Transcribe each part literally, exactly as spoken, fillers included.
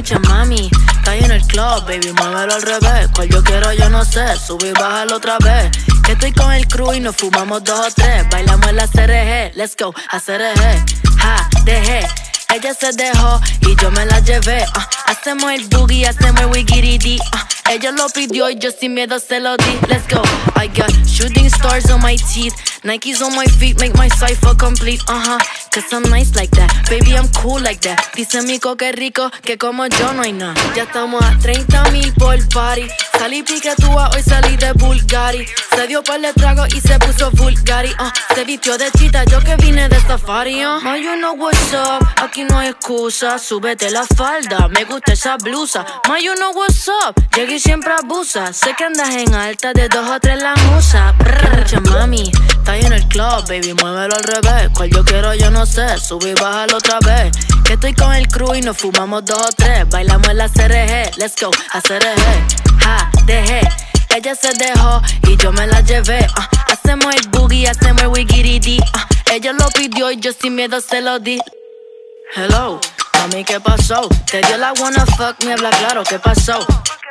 mucha mami. Está en el club, baby, muévelo al revés. Cual yo quiero, yo no sé, sube y bájalo otra vez. Que estoy con el crew y nos fumamos dos o tres. Bailamos en la C R G, let's go, a C R G. Ja, dejé, ella se dejó y yo me la llevé. uh, Hacemos el boogie, hacemos el wigiridi. uh, Ella lo pidió y yo sin miedo se lo di. Let's go, I got shooting stars on my teeth, Nikes on my feet, make my cipher complete. Uh-huh, cause I'm nice like that, baby, I'm cool like that. Dice Mico que rico, que como yo no hay nada. Ya estamos a treinta mil por party. Salí piquetúa, hoy salí de Bulgari. Se dio par de trago y se puso Bulgari. uh, Se vistió de chita, yo que vine de safari. uh. Ma, you know what's up, aquí no hay excusa. Súbete la falda, me gusta esa blusa. Ma, you know what's up, llegué y siempre abusa. Sé que andas en alta, de dos o tres la musa. Brr, mucha mami, está en el club, baby, muévelo al revés. Cual yo quiero, yo no sé, sube y bájalo otra vez. Que estoy con el crew y nos fumamos dos o tres. Bailamos en la C R G, let's go, a C R G. Ja, dejé, ella se dejó y yo me la llevé. uh, Hacemos el boogie, hacemos el wigiridi. uh, Ella lo pidió y yo sin miedo se lo di. Hello, mami, ¿qué pasó? Te dio la wanna fuck, me habla claro, ¿qué pasó?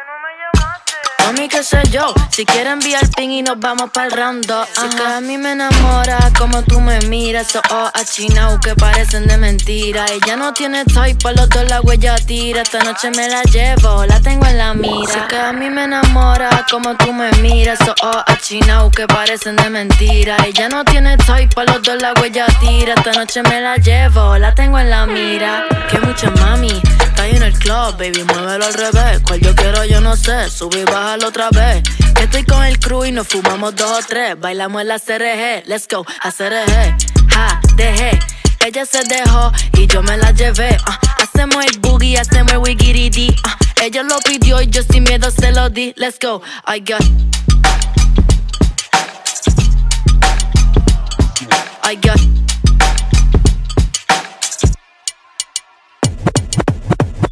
Mami, qué sé yo, si quieres enviar ping y nos vamos pa'l round dos. Si que a mí me enamora como tú me miras, esos ojos achinados que parecen de mentira. Ella no tiene type, pa' los dos la huella tira. Esta noche me la llevo, la tengo en la mira. Si que a mí me enamora como tú me miras, esos ojos achinados que parecen de mentira. Ella no tiene type, pa' los dos la huella tira. Esta noche me la llevo, la tengo en la mira. Que mucha mami, está en el club, baby, muévelo al revés. Cual yo quiero, yo no sé, sube y bájalo otra vez. Que estoy con el crew y nos fumamos dos o tres. Bailamos en la C R G, let's go, a C R G. Ja, dejé, ella se dejó y yo me la llevé. uh, Hacemos el boogie, hacemos el wigiridi. uh, Ella lo pidió y yo sin miedo se lo di. Let's go, I got I got